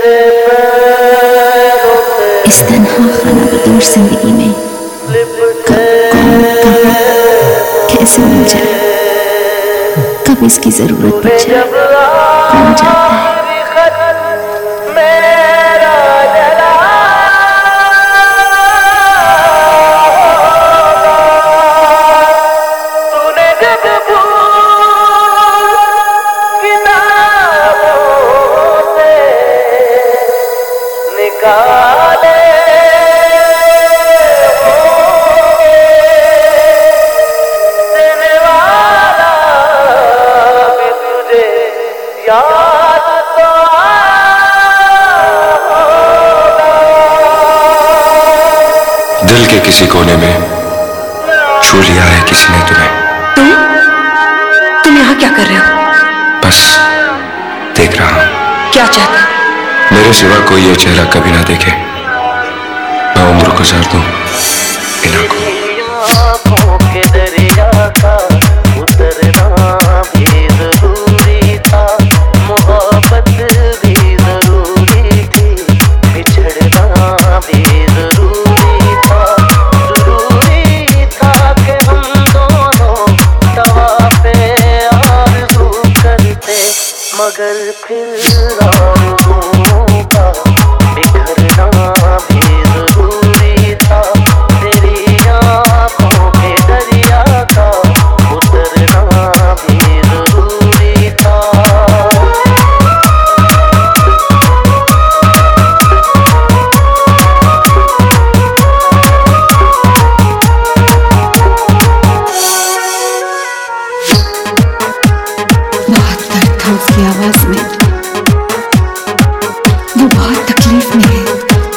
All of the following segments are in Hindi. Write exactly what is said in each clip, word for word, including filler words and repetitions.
इस तन्हा खाना बदूर जिंदगी में कब कौन कहाँ कैसे मिल जाए, कब इसकी जरूरत पड़ जाए, कौन जानता है। दिल के किसी कोने में छू लिया है किसी ने तुम्हें। तुम तुम यहाँ क्या कर रहे हो? बस देख रहा हूँ। क्या चाहते? मेरे सिवा कोई ये चेहरा कभी ना देखे, मैं उम्र गुजार दूं इन आंखों के दरिया का उतरना भी जरूरी था, मोहब्बत भी जरूरी थी, बिछड़ना भी जरूरी था, जरूरी था कि हम दोनों तवा पे आरज़ू करते, मगर फिर आरज़ू का बिखरना भी जरूरी था, तेरी आँखों के दरिया का उतरना भी जरूरी था। बहुत दर्द था उसकी आवाज में, वो बहुत तकलीफ में है।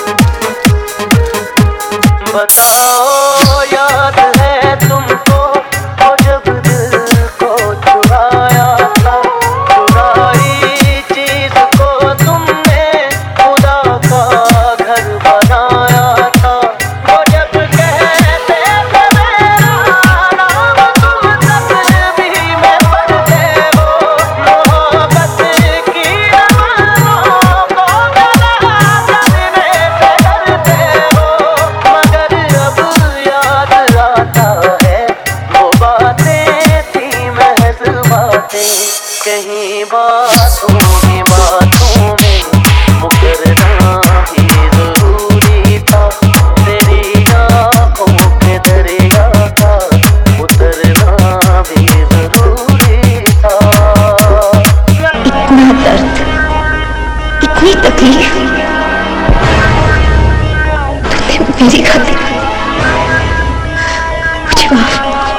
बताओ याद है तुमको वो जब दिल को चुराया था, चुराई चीज को तुमने खुदा का घर बनाया था, वो जब कहते थे मेरा नाम तुम तस्वीर में पढ़ते हो, मोहब्बत की अमलों को गला करने से डरते हो, मगर अब याद आता है वो बातें थी महज बातें, कहीं बातों की बातों में मुकरना भी जरूरी था, तेरी आँखों के दरिया का उतरना भी जरूरी था। इतना दर्द, इतनी तकलीफ, तो मेरी खातिर मुझे माफ।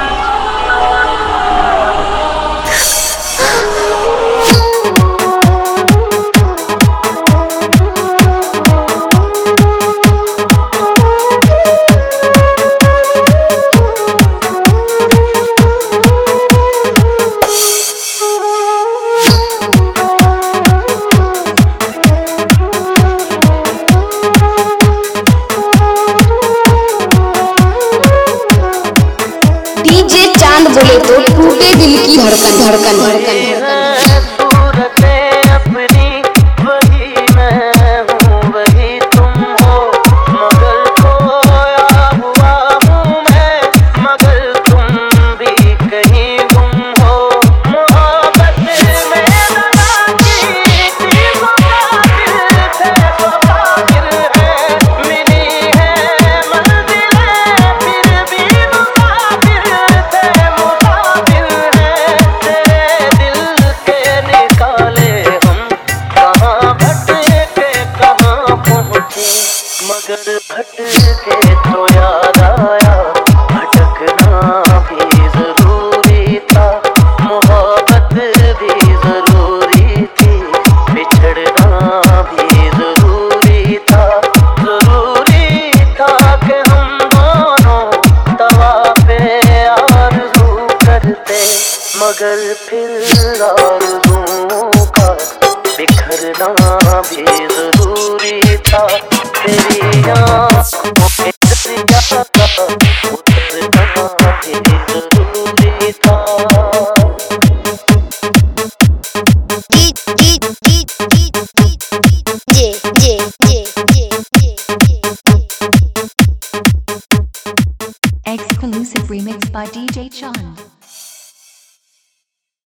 डीजे चांद बोले तो टूटे दिल की धड़कन धड़कन धड़कन सूरतें अपनी वही मैं हूँ वही तुम हो, मगर खोया हुआ हूँ मैं, मगर तुम भी कहीं गुम हो, मोहब्बत में लगा की थी मुसाफिर थे मुसाफिर है, मिली है मंजिलें फिर भी मुसाफिर थे मुसाफिर है, तेरे दिल के निकाले हम कहाँ भटके कहाँ पहुँचे, मगर भटके तो याद आया भटकना भी जरूरी था, मोहब्बत भी जरूरी थी, बिछड़ना भी जरूरी था, जरूरी था कि हम दोनों तवा पे आरज़ू करते, मगर फिर आरज़ू का बिखरना भी जरूरी था, तेरी आँखों के दरिया का उतरना भी जरूरी था। D D D D D J by D J Chand.